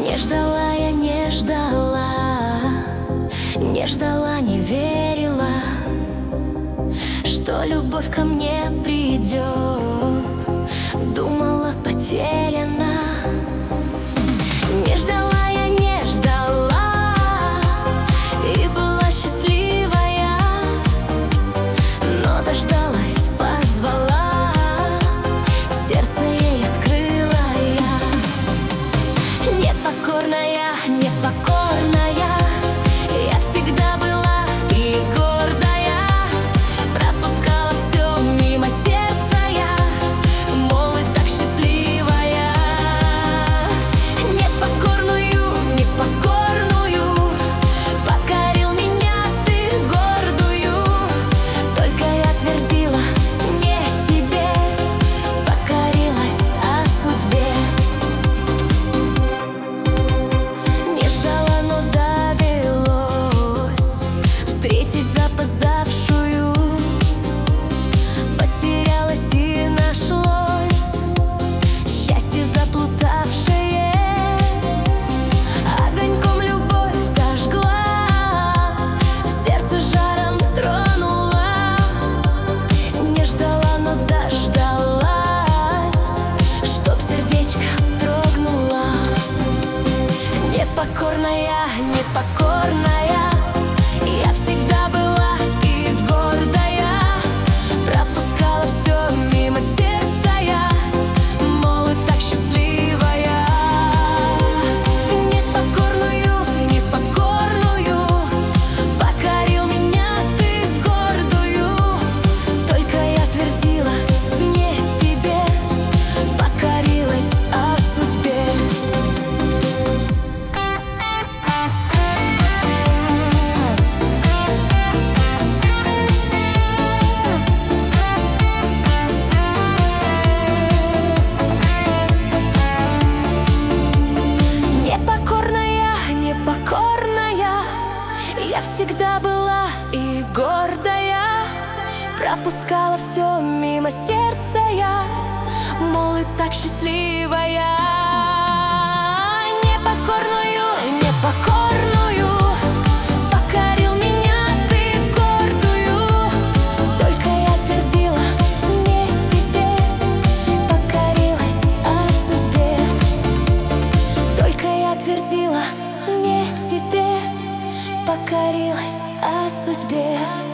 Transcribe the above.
Не ждала я, не ждала, не ждала, не верила, что любовь ко мне придет. Думала, потеряна. Не ждала я, не ждала, и была счастливая, но дождалась, позвала, сердце ей открыла я. Непокорная, непокорная, я всегда была и гордая, пропускала все мимо сердца я, мол, и так счастливая. Непокорную, непокорную, покорил меня ты гордую, только я твердила не тебе, покорилась о судьбе. Не ждала, но довелось встретить запоздавшую, потерялась и нашлось счастье заплутавшее. Огоньком любовь зажгла, в сердце жаром тронула. Не ждала, но дождалась, чтоб сердечко дрогнуло. Непокорная, непокорная, я всегда была и гордая, пропускала все мимо сердца я, мол, и так счастливая. Непокорную, непокорную, покорил меня ты гордую, только я твердила не тебе, покорилась о судьбе. Непокорная, непокорная, я всегда была и гордая, пропускала все мимо сердца я, мол, и так счастливая. Непокорную, непокорную, покорил меня ты гордую, только я твердила не тебе, покорилась о судьбе. Только я твердила не тебе, покорилась о судьбе.